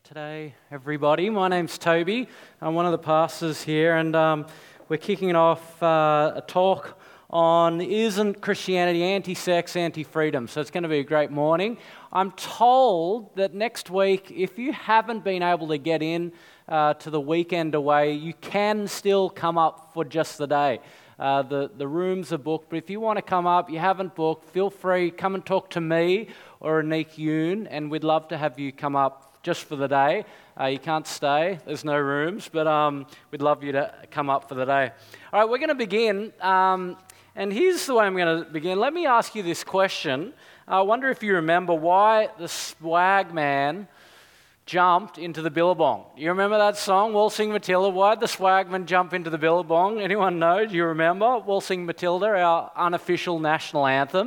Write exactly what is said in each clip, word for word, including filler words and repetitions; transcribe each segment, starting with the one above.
Today, everybody. My name's Toby. I'm one of the pastors here, and um, we're kicking off uh, a talk on Isn't Christianity Anti-Sex, Anti-Freedom? So it's going to be a great morning. I'm told that next week, if you haven't been able to get in uh, to the weekend away, you can still come up for just the day. Uh, the, the rooms are booked, but if you want to come up, you haven't booked, feel free, come and talk to me or Anik Yoon, and we'd love to have you come up just for the day. Uh, you can't stay, there's no rooms, but um, we'd love you to come up for the day. All right, we're going to begin, um, and here's the way I'm going to begin. Let me ask you this question. I wonder if you remember why the swag man jumped into the billabong. You remember that song, Waltzing Matilda? Why'd the swagman jump into the billabong? Anyone know? Do you remember? Waltzing Matilda, our unofficial national anthem.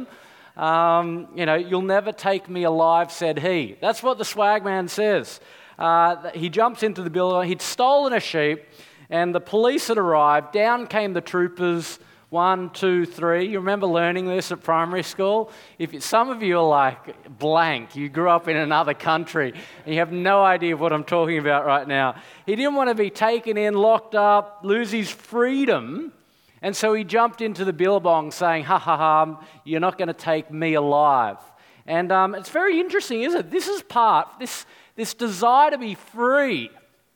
Um, you know, you'll never take me alive, said he. That's what the swagman says. Uh, he jumps into the billabong. He'd stolen a sheep, and the police had arrived. Down came the troopers. One, two, three. You remember learning this at primary school? If you, some of you are like blank. You grew up in another country and you have no idea what I'm talking about right now. He didn't want to be taken in, locked up, lose his freedom, and so he jumped into the billabong saying, ha ha ha, you're not going to take me alive. And um, it's very interesting, isn't it? This is part, this, this desire to be free,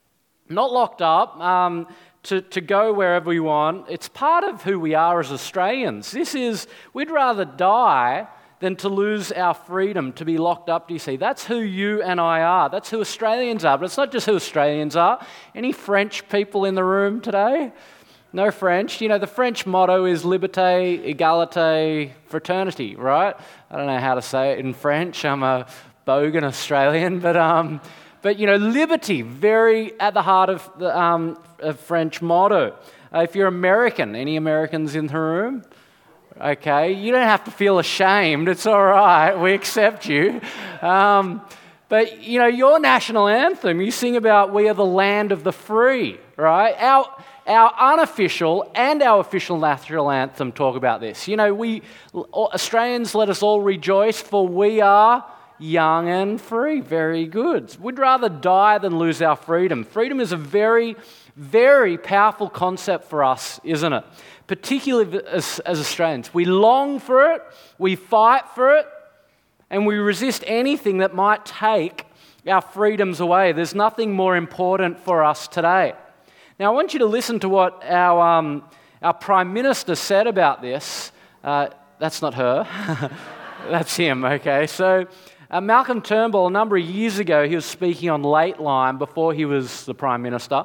not locked up, um, To, to go wherever we want. It's part of who we are as Australians. This is, we'd rather die than to lose our freedom, to be locked up, do you see? That's who you and I are. That's who Australians are. But it's not just who Australians are. Any French people in the room today? No French. You know, the French motto is liberté, égalité, fraternity, right? I don't know how to say it in French. I'm a bogan Australian, but... um. But, you know, liberty, very at the heart of the um, of French motto. Uh, if you're American, any Americans in the room? Okay, you don't have to feel ashamed. It's all right. We accept you. Um, but, you know, your national anthem, you sing about we are the land of the free, right? Our our unofficial and our official national anthem talk about this. You know, we Australians, let us all rejoice, for we are young and free. Very good. We'd rather die than lose our freedom. Freedom is a very, very powerful concept for us, isn't it? Particularly as, as Australians. We long for it, we fight for it, and we resist anything that might take our freedoms away. There's nothing more important for us today. Now, I want you to listen to what our, um, our Prime Minister said about this. Uh, that's not her. That's him, okay? So, Uh, Malcolm Turnbull, a number of years ago, he was speaking on Lateline before he was the Prime Minister.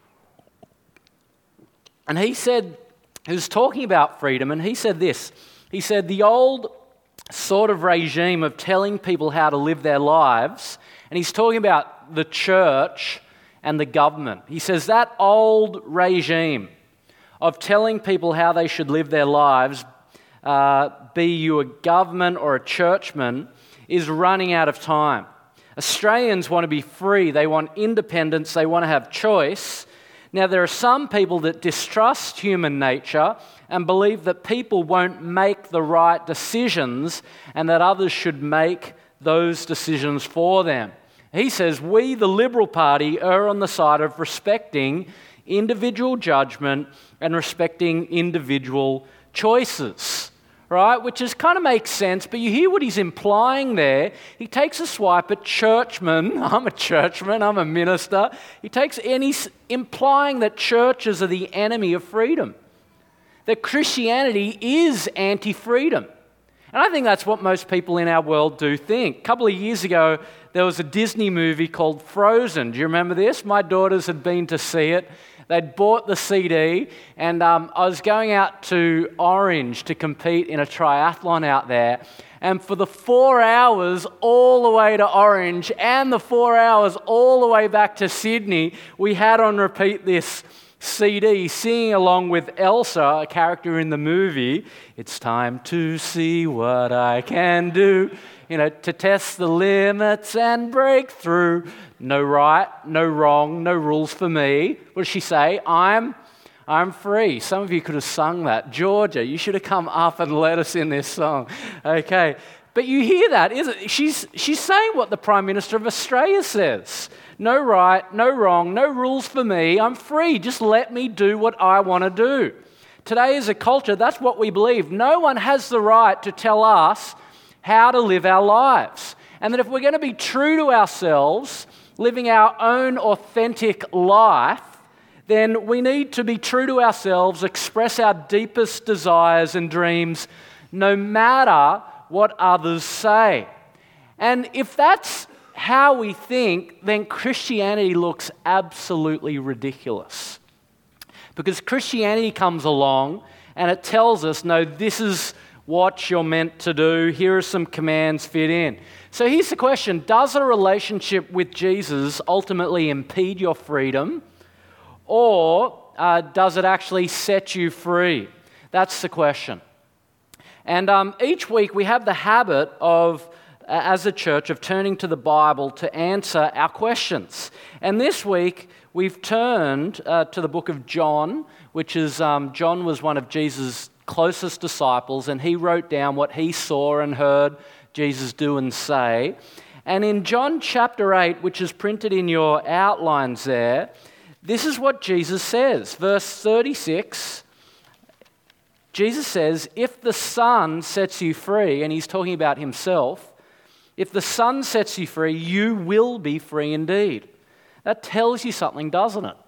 And he said, he was talking about freedom, and he said this. He said, the old sort of regime of telling people how to live their lives, and he's talking about the church and the government. He says that old regime of telling people how they should live their lives, uh, be you a government or a churchman, is running out of time. Australians want to be free. They want independence. They want to have choice. Now, there are some people that distrust human nature and believe that people won't make the right decisions and that others should make those decisions for them. He says, we, the Liberal Party, are on the side of respecting individual judgment and respecting individual choices. Right, which is kind of makes sense, but you hear what he's implying there. He takes a swipe at churchmen. I'm a churchman, I'm a minister. He takes any, implying that churches are the enemy of freedom. That Christianity is anti-freedom. And I think that's what most people in our world do think. A couple of years ago, there was a Disney movie called Frozen. Do you remember this? My daughters had been to see it. They'd bought the C D, and um, I was going out to Orange to compete in a triathlon out there. And for the four hours all the way to Orange and the four hours all the way back to Sydney, we had on repeat this C D, singing along with Elsa, a character in the movie. It's time to see what I can do, you know, to test the limits and break through. No right, no wrong, no rules for me. What does she say? I'm, I'm free. Some of you could have sung that. Georgia, you should have come up and led us in this song. Okay, But you hear that, isn't it? She's, she's saying what the Prime Minister of Australia says. No right, no wrong, no rules for me. I'm free. Just let me do what I want to do. Today as a culture, that's what we believe. No one has the right to tell us how to live our lives. And that if we're going to be true to ourselves, living our own authentic life, then we need to be true to ourselves, express our deepest desires and dreams, no matter what others say. And if that's how we think, then Christianity looks absolutely ridiculous. Because Christianity comes along and it tells us, no, this is what you're meant to do. Here are some commands fit in. So here's the question. Does a relationship with Jesus ultimately impede your freedom, or uh, does it actually set you free? That's the question. And um, each week we have the habit of, uh, as a church, of turning to the Bible to answer our questions. And this week we've turned uh, to the book of John, which is, um, John was one of Jesus' closest disciples, and he wrote down what he saw and heard Jesus do and say. And in John chapter eight, which is printed in your outlines there, this is what Jesus says. Verse thirty-six, Jesus says, if the Son sets you free, and he's talking about himself, if the Son sets you free, you will be free indeed. That tells you something, doesn't it?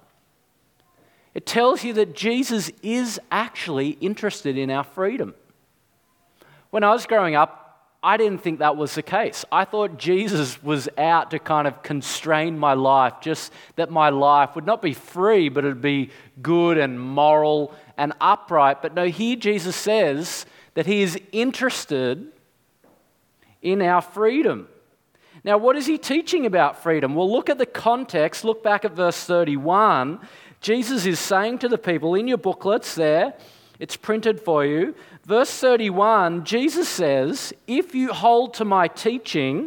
It tells you that Jesus is actually interested in our freedom. When I was growing up, I didn't think that was the case. I thought Jesus was out to kind of constrain my life, just that my life would not be free, but it would be good and moral and upright. But no, here Jesus says that he is interested in our freedom. Now, what is he teaching about freedom? Well, look at the context. Look back at verse thirty-one. Jesus is saying to the people, in your booklets there, it's printed for you. Verse thirty-one, Jesus says, if you hold to my teaching,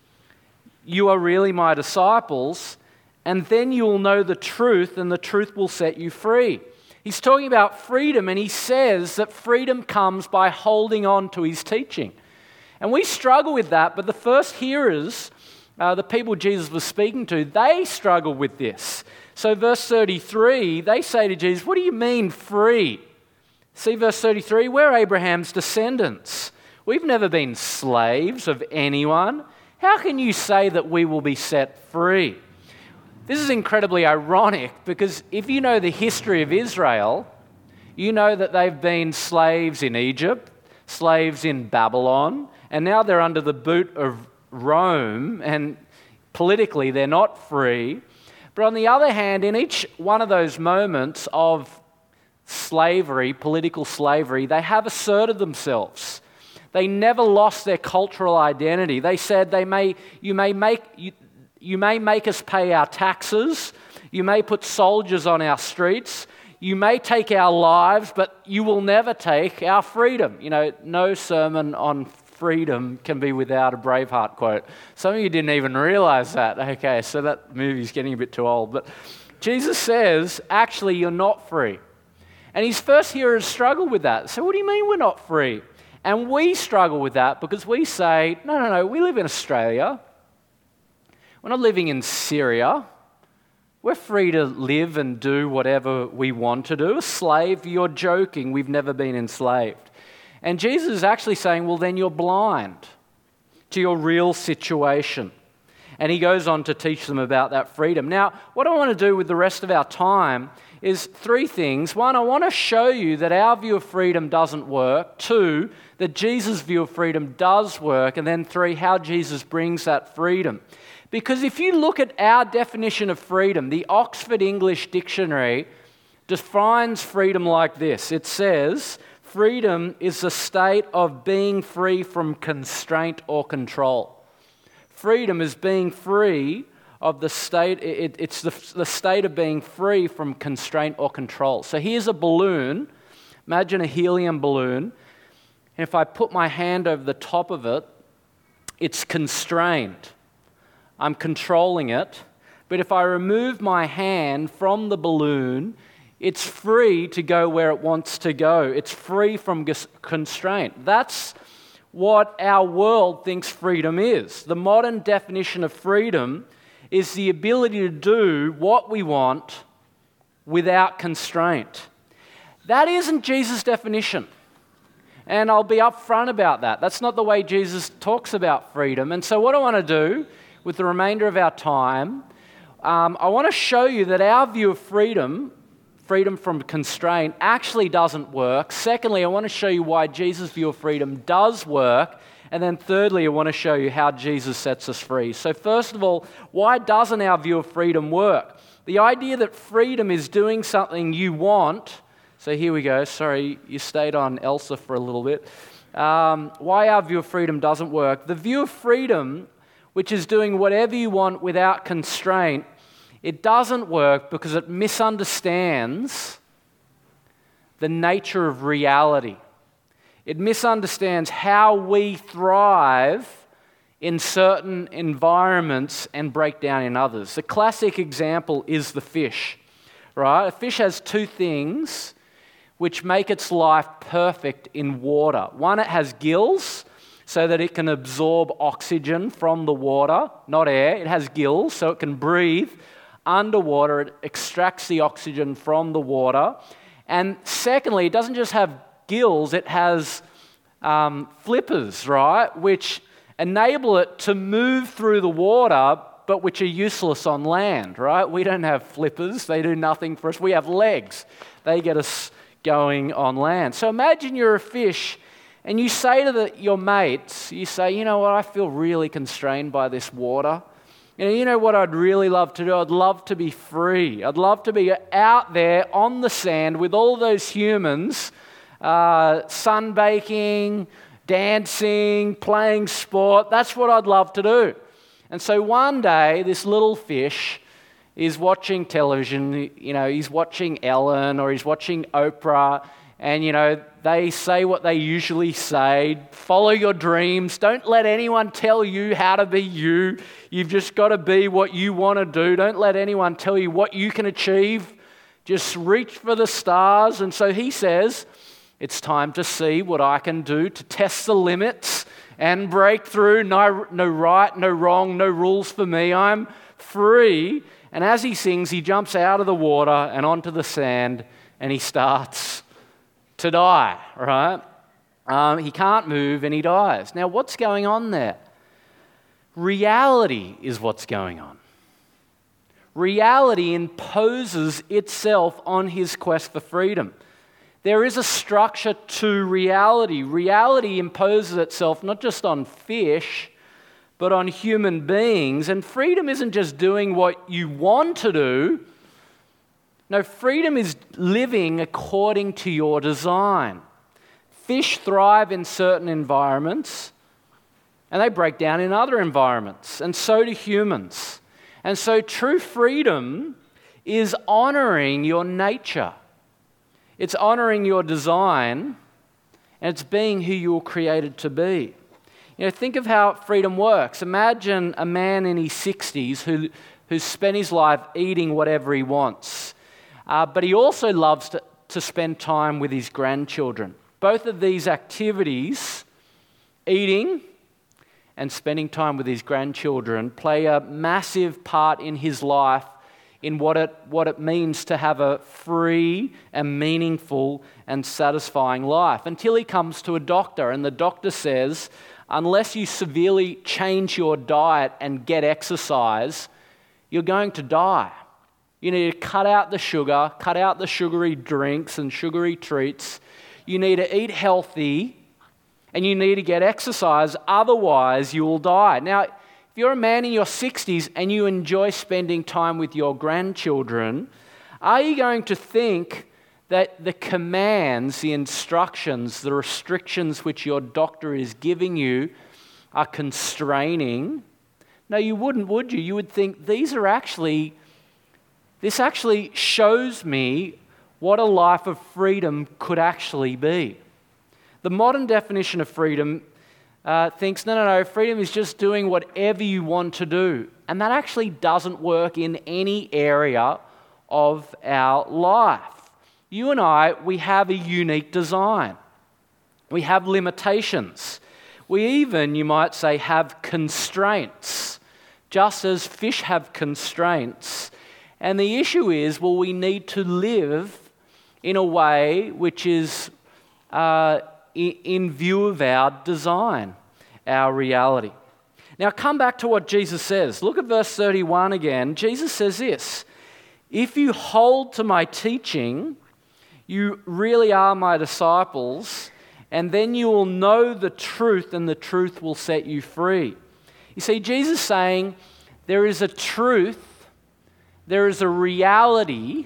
you are really my disciples, and then you will know the truth, and the truth will set you free. He's talking about freedom, and he says that freedom comes by holding on to his teaching. And we struggle with that, but the first hearers, uh, the people Jesus was speaking to, they struggle with this. So verse thirty-three, they say to Jesus, what do you mean free? See verse thirty-three, we're Abraham's descendants. We've never been slaves of anyone. How can you say that we will be set free? This is incredibly ironic because if you know the history of Israel, you know that they've been slaves in Egypt, slaves in Babylon, and now they're under the boot of Rome, and politically they're not free. But on the other hand, in each one of those moments of slavery, political slavery, they have asserted themselves. They never lost their cultural identity. They said, "They may, you may make, you, you may make us pay our taxes. You may put soldiers on our streets. You may take our lives, but you will never take our freedom." You know, no sermon on freedom can be without a Braveheart quote. Some of you didn't even realize that. Okay, so that movie's getting a bit too old. But Jesus says, actually, you're not free. And his first hearers struggle with that. So what do you mean we're not free? And we struggle with that because we say, no, no, no, we live in Australia. We're not living in Syria. We're free to live and do whatever we want to do. A slave, you're joking. We've never been enslaved. And Jesus is actually saying, well, then you're blind to your real situation. And he goes on to teach them about that freedom. Now, what I want to do with the rest of our time is three things. One, I want to show you that our view of freedom doesn't work. Two, that Jesus' view of freedom does work. And then three, how Jesus brings that freedom. Because if you look at our definition of freedom, the Oxford English Dictionary defines freedom like this. It says, freedom is the state of being free from constraint or control. Freedom is being free of the state, it, it's the, the state of being free from constraint or control. So here's a balloon. Imagine a helium balloon. And if I put my hand over the top of it, it's constrained. I'm controlling it. But if I remove my hand from the balloon, it's free to go where it wants to go. It's free from constraint. That's what our world thinks freedom is. The modern definition of freedom is the ability to do what we want without constraint. That isn't Jesus' definition. And I'll be upfront about that. That's not the way Jesus talks about freedom. And so what I want to do with the remainder of our time, um, I want to show you that our view of freedom, freedom from constraint, actually doesn't work. Secondly, I want to show you why Jesus' view of freedom does work. And then thirdly, I want to show you how Jesus sets us free. So first of all, why doesn't our view of freedom work? The idea that freedom is doing something you want. So here we go. Sorry, you stayed on Elsa for a little bit. Um, why our view of freedom doesn't work. The view of freedom, which is doing whatever you want without constraint, it doesn't work because it misunderstands the nature of reality. It misunderstands how we thrive in certain environments and break down in others. The classic example is the fish, right? A fish has two things which make its life perfect in water. One, it has gills so that it can absorb oxygen from the water, not air. It has gills so it can breathe underwater. It extracts the oxygen from the water. And secondly, it doesn't just have gills, it has um, flippers, right, which enable it to move through the water, but which are useless on land, right? We don't have flippers. They do nothing for us. We have legs. They get us going on land. So imagine you're a fish and you say to the, your mates, you say, you know what, I feel really constrained by this water. You know, you know what I'd really love to do? I'd love to be free. I'd love to be out there on the sand with all those humans, uh, sunbaking, dancing, playing sport. That's what I'd love to do. And so one day, this little fish is watching television. You know, he's watching Ellen or he's watching Oprah, and, you know, they say what they usually say. Follow your dreams. Don't let anyone tell you how to be you. You've just got to be what you want to do. Don't let anyone tell you what you can achieve. Just reach for the stars. And so he says, it's time to see what I can do to test the limits and break through. No, no right, no wrong, no rules for me. I'm free. And as he sings, he jumps out of the water and onto the sand, and he starts to die, right? Um, he can't move and he dies. Now, what's going on there? Reality is what's going on. Reality imposes itself on his quest for freedom. There is a structure to reality. Reality imposes itself not just on fish, but on human beings. And freedom isn't just doing what you want to do. No, freedom is living according to your design. Fish thrive in certain environments, and they break down in other environments, and so do humans. And so true freedom is honoring your nature. It's honoring your design, and it's being who you were created to be. You know, think of how freedom works. Imagine a man in his sixties who, who's spent his life eating whatever he wants. Uh, but he also loves to, to spend time with his grandchildren. Both of these activities, eating and spending time with his grandchildren, play a massive part in his life in what it, what it means to have a free and meaningful and satisfying life. Until he comes to a doctor, and the doctor says, unless you severely change your diet and get exercise, you're going to die. You need to cut out the sugar, cut out the sugary drinks and sugary treats. You need to eat healthy, and you need to get exercise, otherwise you will die. Now, if you're a man in your sixties and you enjoy spending time with your grandchildren, are you going to think that the commands, the instructions, the restrictions which your doctor is giving you are constraining? No, you wouldn't, would you? You would think these are actually... This actually shows me what a life of freedom could actually be. The modern definition of freedom uh, thinks, no, no, no, freedom is just doing whatever you want to do. And that actually doesn't work in any area of our life. You and I, we have a unique design. We have limitations. We even, you might say, have constraints, just as fish have constraints. And the issue is, well, we need to live in a way which is uh, in view of our design, our reality. Now come back to what Jesus says. Look at verse thirty-one again. Jesus says this, "If you hold to my teaching, you really are my disciples, and then you will know the truth, and the truth will set you free." You see, Jesus is saying there is a truth, there is a reality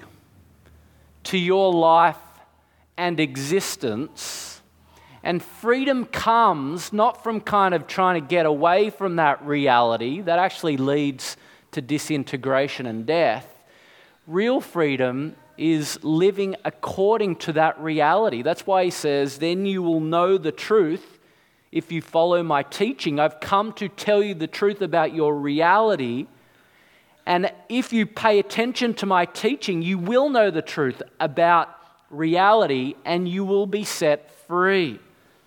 to your life and existence, and freedom comes not from kind of trying to get away from that reality that actually leads to disintegration and death. Real freedom is living according to that reality. That's why he says, "Then you will know the truth if you follow my teaching." I've come to tell you the truth about your reality. And if you pay attention to my teaching, you will know the truth about reality and you will be set free.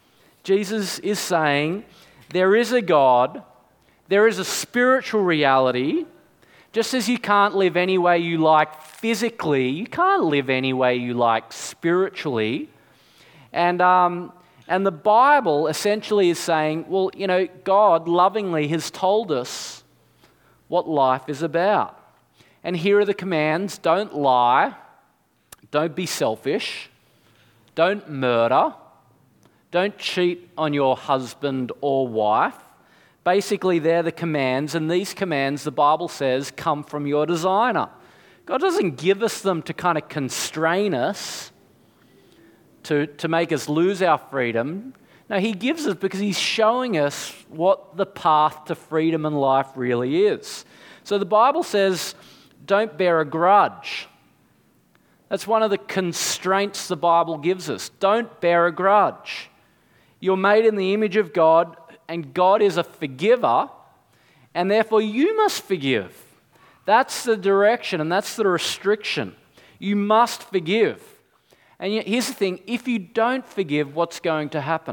Jesus is saying there is a God, there is a spiritual reality. Just as you can't live any way you like physically, you can't live any way you like spiritually. And, um, and the Bible essentially is saying, well, you know, God lovingly has told us what life is about. And here are the commands: don't lie, don't be selfish, don't murder, don't cheat on your husband or wife. Basically, they're the commands, and these commands, the Bible says, come from your designer. God doesn't give us them to kind of constrain us, to, to make us lose our freedom. No, he gives us because he's showing us what the path to freedom and life really is. So the Bible says, don't bear a grudge. That's one of the constraints the Bible gives us. Don't bear a grudge. You're made in the image of God, and God is a forgiver, and therefore you must forgive. That's the direction, and that's the restriction. You must forgive. And yet, here's the thing, if you don't forgive, what's going to happen?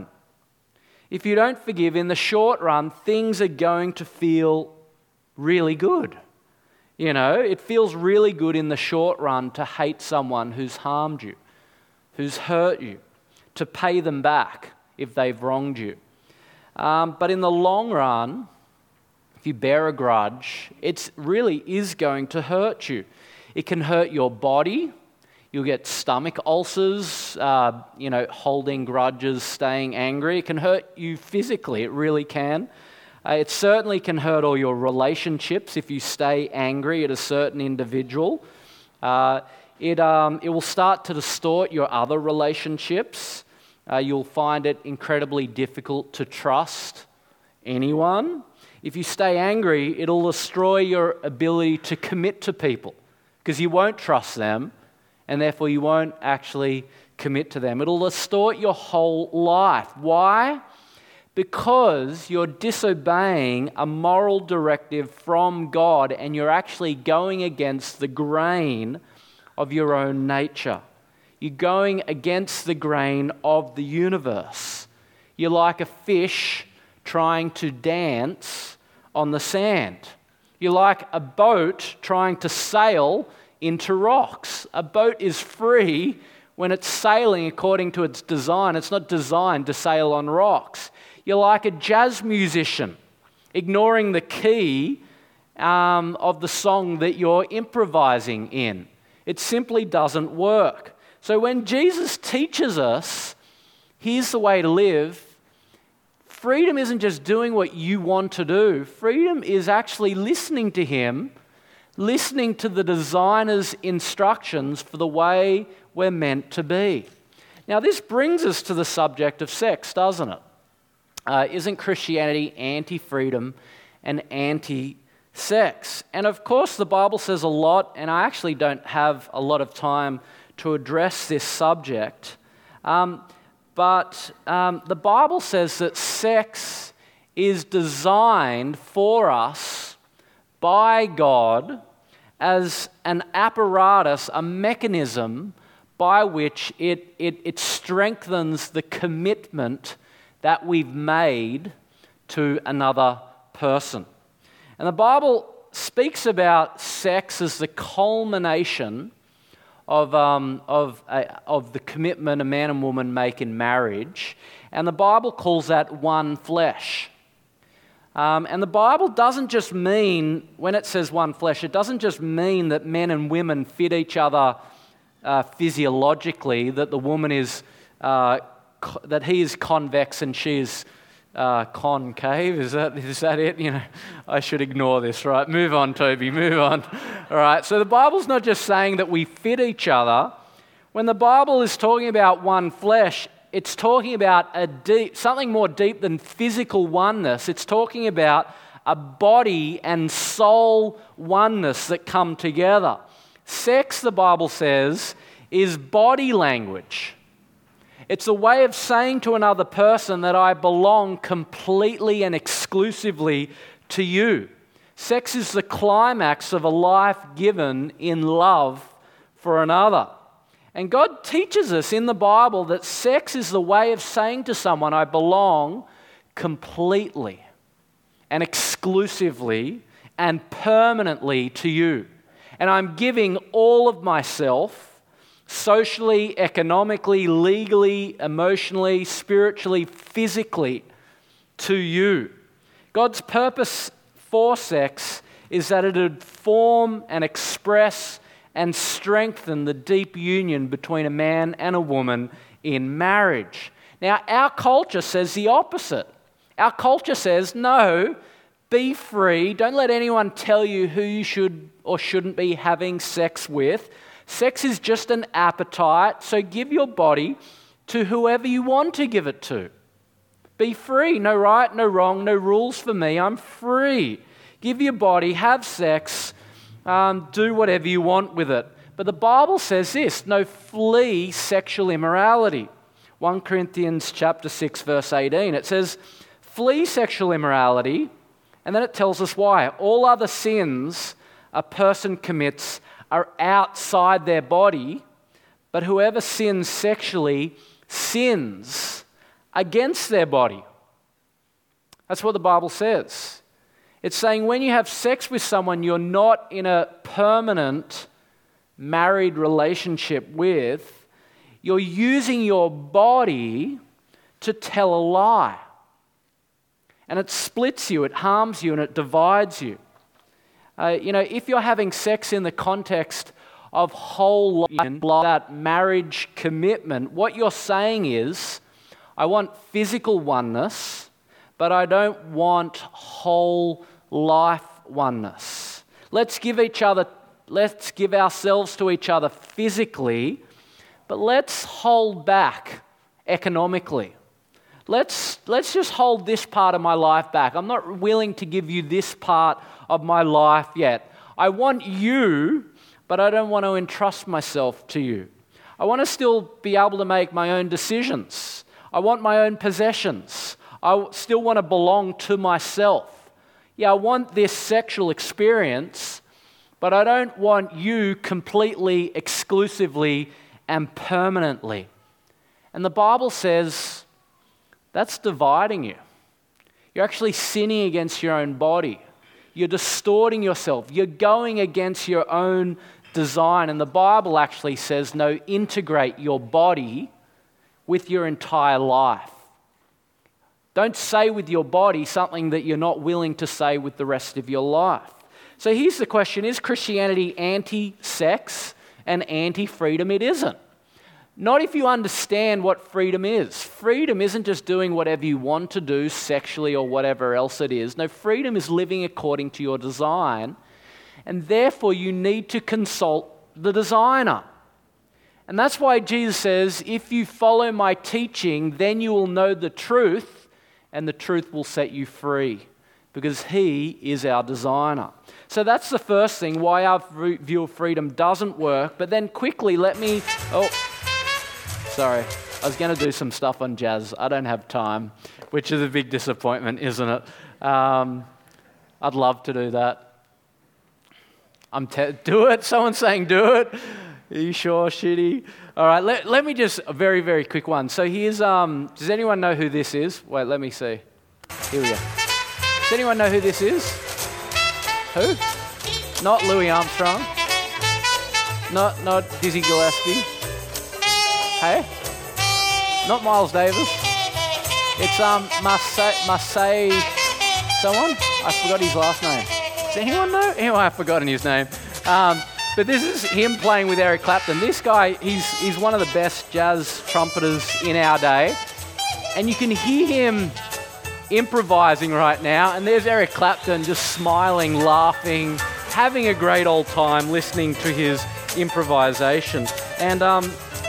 If you don't forgive, in the short run, things are going to feel really good. You know, it feels really good in the short run to hate someone who's harmed you, who's hurt you, to pay them back if they've wronged you. Um, but in the long run, if you bear a grudge, it really is going to hurt you. It can hurt your body. You'll get stomach ulcers, uh, you know, holding grudges, staying angry. It can hurt you physically, it really can. Uh, it certainly can hurt all your relationships if you stay angry at a certain individual. Uh, it, um, it will start to distort your other relationships. Uh, you'll find it incredibly difficult to trust anyone. If you stay angry, it'll destroy your ability to commit to people because you won't trust them, and therefore you won't actually commit to them. It'll distort your whole life. Why? Because you're disobeying a moral directive from God and you're actually going against the grain of your own nature. You're going against the grain of the universe. You're like a fish trying to dance on the sand. You're like a boat trying to sail into rocks. A boat is free when it's sailing according to its design. It's not designed to sail on rocks. You're like a jazz musician ignoring the key um, of the song that you're improvising in. It simply doesn't work. So when Jesus teaches us, here's the way to live, freedom isn't just doing what you want to do. Freedom is actually listening to him, listening to the designer's instructions for the way we're meant to be. Now, this brings us to the subject of sex, doesn't it? Uh, isn't Christianity anti-freedom and anti-sex? And of course, the Bible says a lot, and I actually don't have a lot of time to address this subject. Um, but um, the Bible says that sex is designed for us by God as an apparatus, a mechanism by which it, it, it strengthens the commitment that we've made to another person. And the Bible speaks about sex as the culmination of, um, of, uh, of the commitment a man and woman make in marriage. And the Bible calls that one flesh. Um, and the Bible doesn't just mean, when it says one flesh, it doesn't just mean that men and women fit each other uh, physiologically, that the woman is, uh, co- that he is convex and she is uh, concave. Is that is that it? You know, I should ignore this, right? Move on, Toby, move on. All right, so the Bible's not just saying that we fit each other. When the Bible is talking about one flesh, it's talking about a deep, something more deep than physical oneness. It's talking about a body and soul oneness that come together. Sex, the Bible says, is body language. It's a way of saying to another person that I belong completely and exclusively to you. Sex is the climax of a life given in love for another. And God teaches us in the Bible that sex is the way of saying to someone, I belong completely and exclusively and permanently to you. And I'm giving all of myself, socially, economically, legally, emotionally, spiritually, physically, to you. God's purpose for sex is that it would form and express and strengthen the deep union between a man and a woman in marriage. Now, our culture says the opposite. Our culture says, no, be free. Don't let anyone tell you who you should or shouldn't be having sex with. Sex is just an appetite, so give your body to whoever you want to give it to. Be free. No right, no wrong, no rules for me. I'm free. Give your body, have sex, Um, do whatever you want with it. But the Bible says this, no, flee sexual immorality. First Corinthians chapter six, verse eighteen. It says, flee sexual immorality, and then it tells us why. All other sins a person commits are outside their body, but whoever sins sexually sins against their body. That's what the Bible says. It's saying when you have sex with someone you're not in a permanent married relationship with, you're using your body to tell a lie. And it splits you, it harms you, and it divides you. Uh, you know, if you're having sex in the context of whole life, that marriage commitment, what you're saying is, I want physical oneness, but I don't want whole life oneness. Let's give each other, let's give ourselves to each other physically, but let's hold back economically. Let's, let's just hold this part of my life back. I'm not willing to give you this part of my life yet. I want you, but I don't want to entrust myself to you. I want to still be able to make my own decisions. I want my own possessions. I still want to belong to myself. Yeah, I want this sexual experience, but I don't want you completely, exclusively, and permanently. And the Bible says that's dividing you. You're actually sinning against your own body. You're distorting yourself. You're going against your own design. And the Bible actually says, no, integrate your body with your entire life. Don't say with your body something that you're not willing to say with the rest of your life. So here's the question, is Christianity anti-sex and anti-freedom? It isn't. Not if you understand what freedom is. Freedom isn't just doing whatever you want to do sexually or whatever else it is. No, freedom is living according to your design, and therefore you need to consult the designer. And that's why Jesus says, if you follow my teaching, then you will know the truth, and the truth will set you free, because he is our designer. So that's the first thing, why our view of freedom doesn't work. But then quickly, let me... Oh, sorry. I was going to do some stuff on jazz. I don't have time, which is a big disappointment, isn't it? Um, I'd love to do that. I'm te- do it. Someone's saying do it. Are you sure, Shitty? All right, let, let me just, a very, very quick one. So here's, um, does anyone know who this is? Wait, let me see. Here we go. Does anyone know who this is? Who? Not Louis Armstrong. Not not Dizzy Gillespie. Hey? Not Miles Davis. It's um Marseille, Marseille someone? I forgot his last name. Does anyone know? Anyway, I've forgotten his name. Um, but this is him playing with Eric Clapton. This guy, he's he's one of the best jazz trumpeters in our day. And you can hear him improvising right now. And there's Eric Clapton just smiling, laughing, having a great old time listening to his improvisation. And um,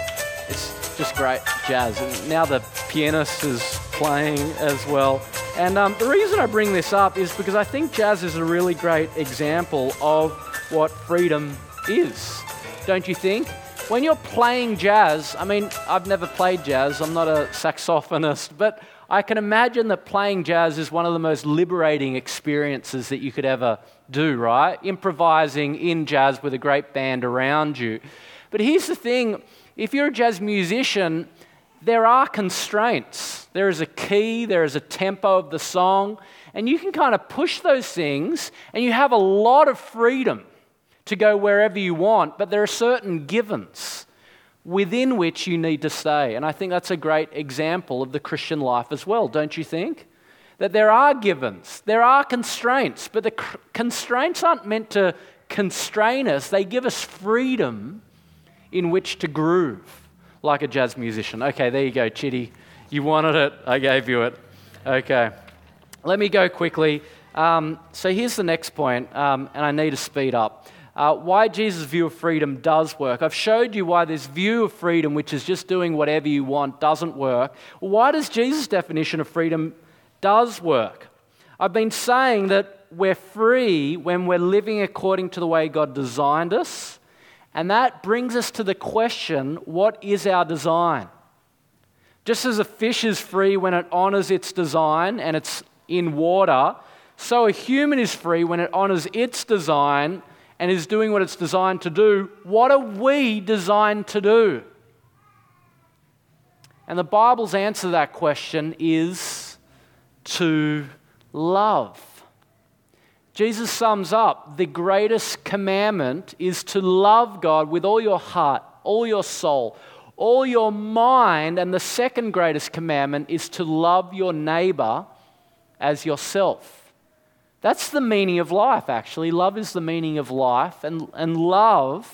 it's just great jazz. And now the pianist is playing as well. And um, the reason I bring this up is because I think jazz is a really great example of what freedom is. Don't you think? When you're playing jazz, I mean, I've never played jazz, I'm not a saxophonist, but I can imagine that playing jazz is one of the most liberating experiences that you could ever do, right? Improvising in jazz with a great band around you. But here's the thing, if you're a jazz musician, there are constraints. There is a key, there is a tempo of the song, and you can kind of push those things, and you have a lot of freedom to go wherever you want, but there are certain givens within which you need to stay. And I think that's a great example of the Christian life as well, don't you think? That there are givens, there are constraints, but the cr- constraints aren't meant to constrain us, they give us freedom in which to groove, like a jazz musician. Okay, there you go, Chitty. You wanted it, I gave you it. Okay, let me go quickly. Um, so here's the next point, um, and I need to speed up. Uh, why Jesus' view of freedom does work. I've showed you why this view of freedom, which is just doing whatever you want, doesn't work. Well, why does Jesus' definition of freedom does work? I've been saying that we're free when we're living according to the way God designed us, and that brings us to the question, what is our design? Just as a fish is free when it honors its design and it's in water, so a human is free when it honors its design and is doing what it's designed to do. What are we designed to do? And the Bible's answer to that question is to love. Jesus sums up the greatest commandment is to love God with all your heart, all your soul, all your mind, and the second greatest commandment is to love your neighbor as yourself. That's the meaning of life, actually. Love is the meaning of life, and, and love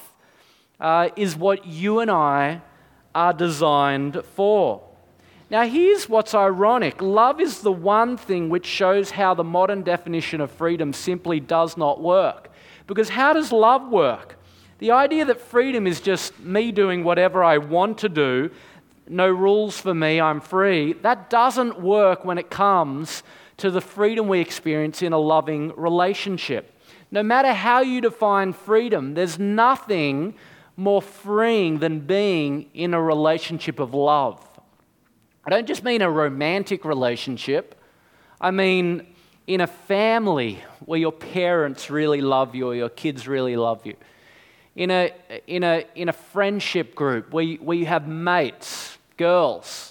uh, is what you and I are designed for. Now, here's what's ironic. Love is the one thing which shows how the modern definition of freedom simply does not work. Because how does love work? The idea that freedom is just me doing whatever I want to do, no rules for me, I'm free, that doesn't work when it comes to the freedom we experience in a loving relationship. No matter how you define freedom, there's nothing more freeing than being in a relationship of love. I don't just mean a romantic relationship. I mean in a family where your parents really love you or your kids really love you. In a, in a, in a friendship group where you, where you have mates, girls,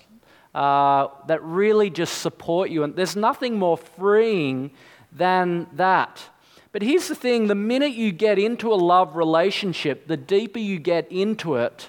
Uh, that really just support you. And there's nothing more freeing than that. But here's the thing, the minute you get into a love relationship, the deeper you get into it,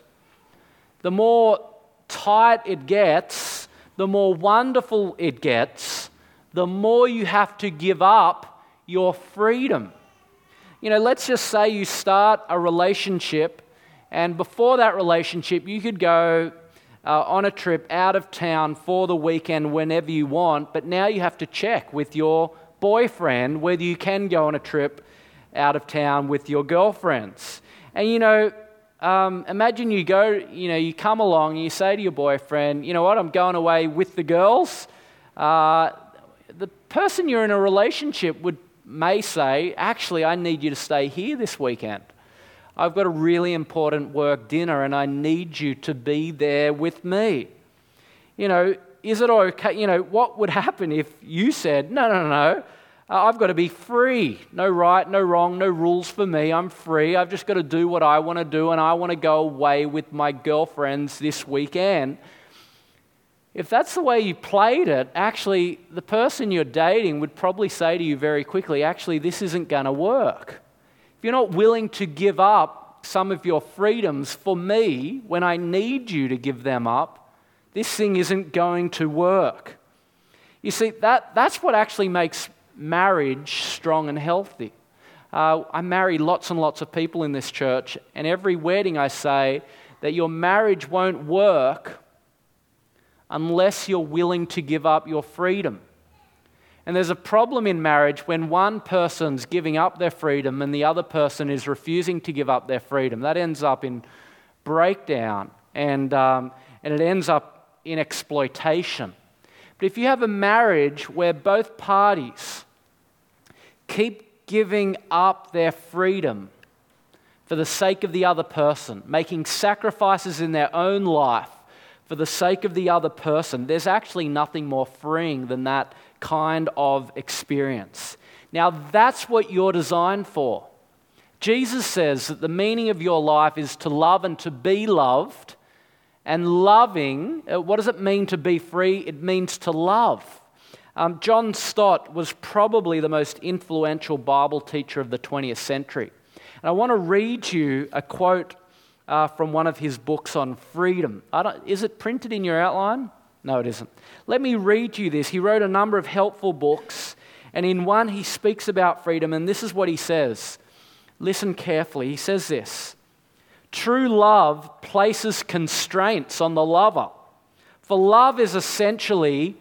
the more tight it gets, the more wonderful it gets, the more you have to give up your freedom. You know, let's just say you start a relationship, and before that relationship, you could go Uh, on a trip out of town for the weekend whenever you want, but now you have to check with your boyfriend whether you can go on a trip out of town with your girlfriends. And you know, um, imagine you go, you know, you come along and you say to your boyfriend, you know what, I'm going away with the girls. Uh, the person you're in a relationship would may say, actually, I need you to stay here this weekend. I've got a really important work dinner and I need you to be there with me. You know, is it okay? You know, what would happen if you said, no, no, no, uh, I've got to be free. No right, no wrong, no rules for me. I'm free. I've just got to do what I want to do and I want to go away with my girlfriends this weekend. If that's the way you played it, actually, the person you're dating would probably say to you very quickly, actually, this isn't going to work. If you're not willing to give up some of your freedoms for me when I need you to give them up, this thing isn't going to work. You see, that, that's what actually makes marriage strong and healthy. Uh, I marry lots and lots of people in this church, and every wedding I say that your marriage won't work unless you're willing to give up your freedom. And there's a problem in marriage when one person's giving up their freedom and the other person is refusing to give up their freedom. That ends up in breakdown and, um, and it ends up in exploitation. But if you have a marriage where both parties keep giving up their freedom for the sake of the other person, making sacrifices in their own life for the sake of the other person, there's actually nothing more freeing than that kind of experience. Now, that's what you're designed for. Jesus says that the meaning of your life is to love and to be loved. And loving, what does it mean to be free? It means to love. Um, John Stott was probably the most influential Bible teacher of the twentieth century. And I want to read you a quote Uh, from one of his books on freedom. I don't, is it printed in your outline? No, it isn't. Let me read you this. He wrote a number of helpful books, and in one he speaks about freedom, and this is what he says. Listen carefully. He says this: true love places constraints on the lover, for love is essentially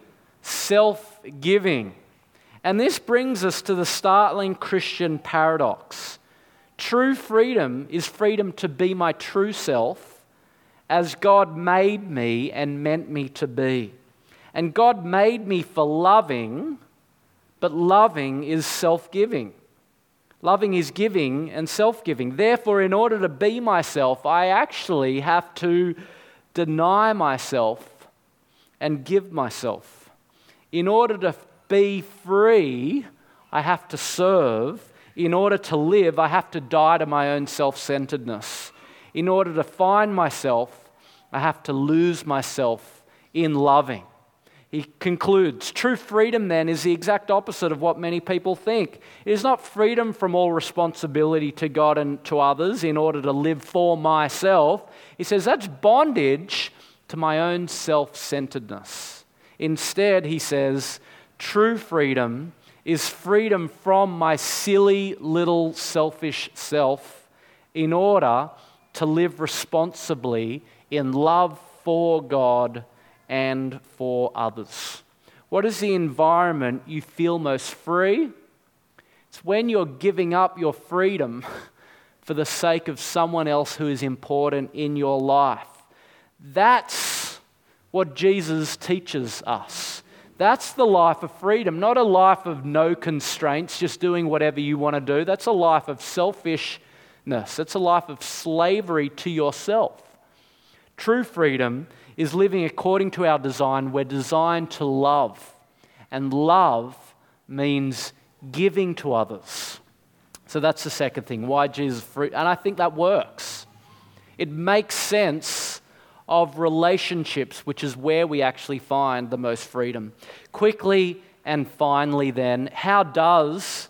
self-giving. And this brings us to the startling Christian paradox. True freedom is freedom to be my true self as God made me and meant me to be. And God made me for loving, but loving is self-giving. Loving is giving and self-giving. Therefore, in order to be myself, I actually have to deny myself and give myself. In order to be free, I have to serve. In order to live, I have to die to my own self-centeredness. In order to find myself, I have to lose myself in loving. He concludes, true freedom then is the exact opposite of what many people think. It is not freedom from all responsibility to God and to others in order to live for myself. He says that's bondage to my own self-centeredness. Instead, he says, true freedom is freedom from my silly little selfish self in order to live responsibly in love for God and for others. What is the environment you feel most free? It's when you're giving up your freedom for the sake of someone else who is important in your life. That's what Jesus teaches us. That's the life of freedom, not a life of no constraints, just doing whatever you want to do. That's a life of selfishness. It's a life of slavery to yourself. True freedom is living according to our design. We're designed to love, and love means giving to others. So that's the second thing, why Jesus free. And I think that works. It makes sense of relationships, which is where we actually find the most freedom. Quickly and finally then, how does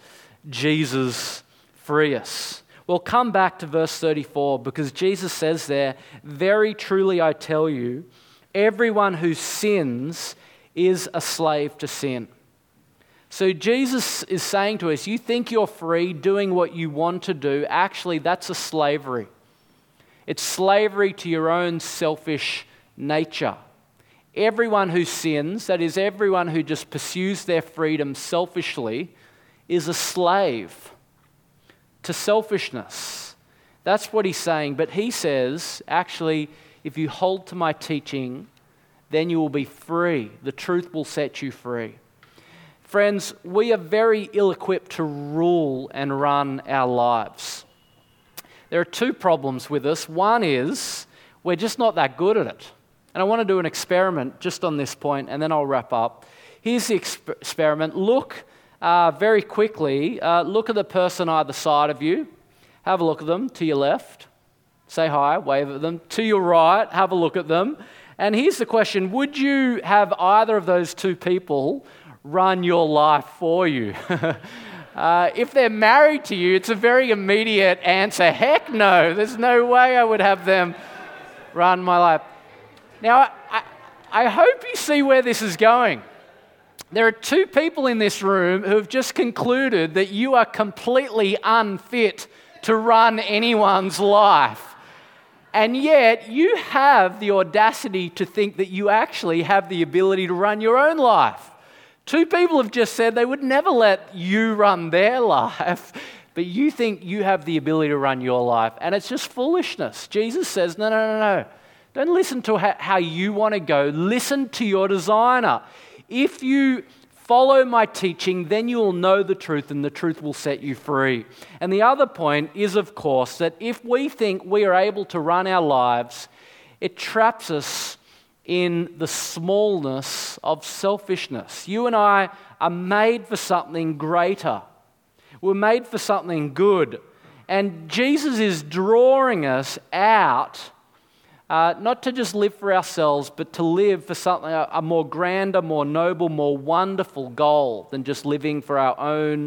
Jesus free us? Well, come back to verse thirty-four, because Jesus says there, very truly I tell you, everyone who sins is a slave to sin. So Jesus is saying to us, you think you're free doing what you want to do, actually that's a slavery. It's slavery to your own selfish nature. Everyone who sins, that is everyone who just pursues their freedom selfishly, is a slave to selfishness. That's what he's saying. But he says, actually, if you hold to my teaching, then you will be free. The truth will set you free. Friends, we are very ill-equipped to rule and run our lives. There are two problems with us. One is we're just not that good at it. And I want to do an experiment just on this point, and then I'll wrap up. Here's the exp- experiment. Look uh, very quickly. Uh, look at the person either side of you. Have a look at them. To your left, say hi, wave at them. To your right, have a look at them. And here's the question: would you have either of those two people run your life for you? uh, if they're married to you, it's a very immediate answer. Heck no, there's no way I would have them run my life. Now, I, I hope you see where this is going. There are two people in this room who have just concluded that you are completely unfit to run anyone's life. And yet, you have the audacity to think that you actually have the ability to run your own life. Two people have just said they would never let you run their life, but you think you have the ability to run your life. And it's just foolishness. Jesus says, no, no, no, no. Don't listen to how you want to go. Listen to your designer. If you follow my teaching, then you will know the truth, and the truth will set you free. And the other point is, of course, that if we think we are able to run our lives, it traps us in the smallness of selfishness. You and I are made for something greater. We're made for something good. And Jesus is drawing us out Uh, not to just live for ourselves, but to live for something, a, a more grander, more noble, more wonderful goal than just living for our own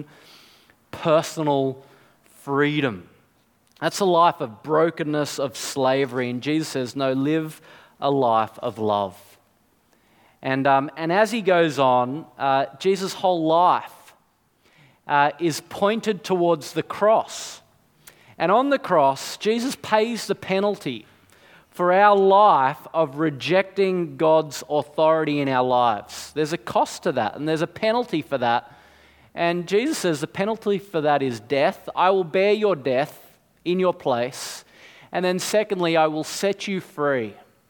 personal freedom. That's a life of brokenness, of slavery. And Jesus says, no, live a life of love. And, um, and as he goes on, uh, Jesus' whole life uh, is pointed towards the cross. And on the cross, Jesus pays the penalty for our life of rejecting God's authority in our lives. There's a cost to that, and there's a penalty for that. And Jesus says the penalty for that is death. I will bear your death in your place. And then secondly, I will set you free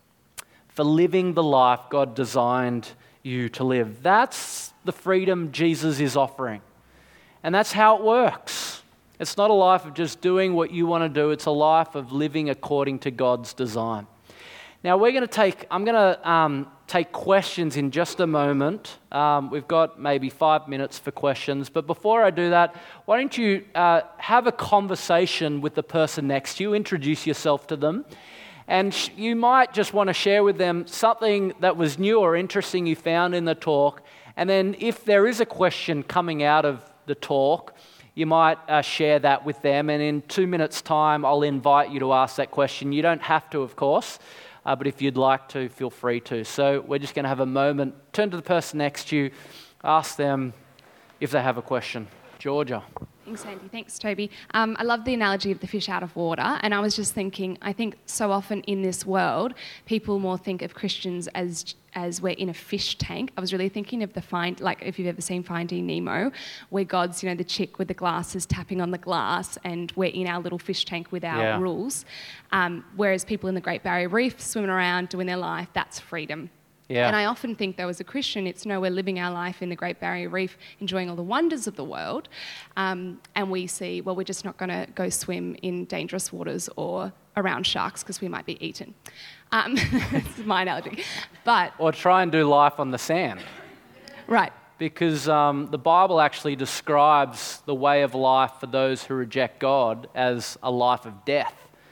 for living the life God designed you to live. That's the freedom Jesus is offering. And that's how it works. It's not a life of just doing what you want to do. It's a life of living according to God's design. Now we're going to take, I'm going to um, take questions in just a moment. Um, we've got maybe five minutes for questions. But before I do that, why don't you uh, have a conversation with the person next to you, introduce yourself to them. And sh- you might just want to share with them something that was new or interesting you found in the talk. And then if there is a question coming out of the talk, you might uh, share that with them, and in two minutes' time, I'll invite you to ask that question. You don't have to, of course, uh, but if you'd like to, feel free to. So we're just going to have a moment. Turn to the person next to you, ask them if they have a question. Georgia. Thanks, Andy. Thanks, Toby. Um, I love the analogy of the fish out of water, and I was just thinking, I think so often in this world, people more think of Christians as as we're in a fish tank. I was really thinking of the find, like if you've ever seen Finding Nemo, where God's, you know, the chick with the glasses tapping on the glass, and we're in our little fish tank with our yeah. rules. Um, whereas people in the Great Barrier Reef swimming around, doing their life, that's freedom. Yeah. And I often think, though, as a Christian, it's no, we're living our life in the Great Barrier Reef, enjoying all the wonders of the world, um, and we see, well, we're just not going to go swim in dangerous waters or around sharks because we might be eaten. Um, that's my analogy. But Or try and do life on the sand. Right. Because um, the Bible actually describes the way of life for those who reject God as a life of death.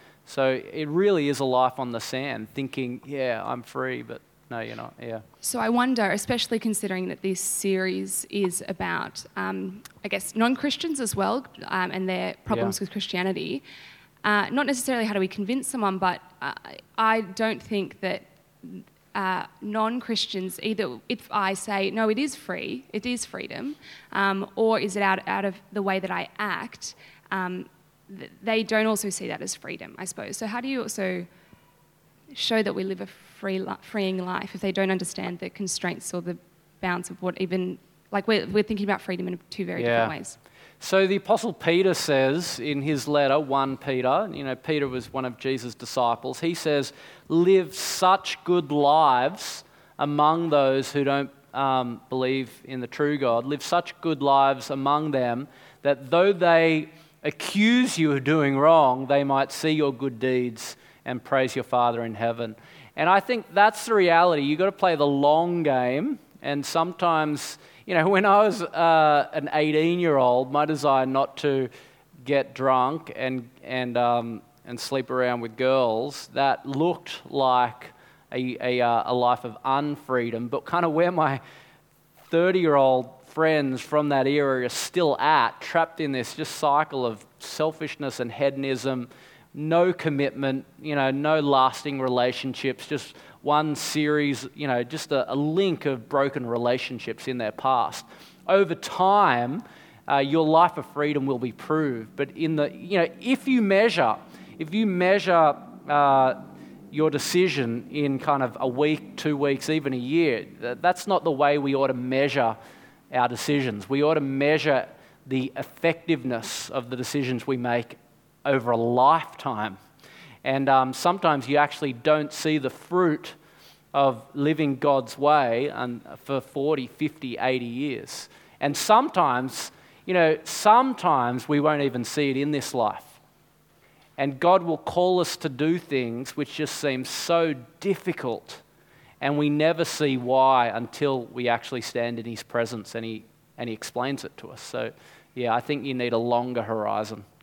So it really is a life on the sand, thinking, yeah, I'm free, but no, you're not, yeah. So I wonder, especially considering that this series is about, um, I guess, non-Christians as well, um, and their problems yeah. with Christianity, uh, not necessarily how do we convince someone, but uh, I don't think that uh, non-Christians, either if I say, no, it is free, it is freedom, um, or is it out, out of the way that I act, um, th- they don't also see that as freedom, I suppose. So how do you also show that we live a free, li- freeing life if they don't understand the constraints or the bounds of what even, like we're, we're thinking about freedom in two very yeah. different ways. So the Apostle Peter says in his letter, First Peter, you know, Peter was one of Jesus' disciples, he says, live such good lives among those who don't um, believe in the true God, live such good lives among them that though they accuse you of doing wrong, they might see your good deeds and praise your Father in heaven. And I think that's the reality. You've got to play the long game. And sometimes, you know, when I was uh, an eighteen-year-old, my desire not to get drunk and and um, and sleep around with girls, that looked like a, a, uh, a life of unfreedom, but kind of where my thirty-year-old friends from that era are still at, trapped in this just cycle of selfishness and hedonism, no commitment, you know, no lasting relationships, just one series, you know, just a, a link of broken relationships in their past. Over time, uh, your life of freedom will be proved. But in the, you know, if you measure, if you measure uh, your decision in kind of a week, two weeks, even a year, that's not the way we ought to measure our decisions. We ought to measure the effectiveness of the decisions we make over a lifetime. And um, sometimes you actually don't see the fruit of living God's way um, for forty, fifty, eighty years. And sometimes, you know, sometimes we won't even see it in this life. And God will call us to do things which just seem so difficult, and we never see why until we actually stand in His presence and He and He explains it to us. So, yeah, I think you need a longer horizon.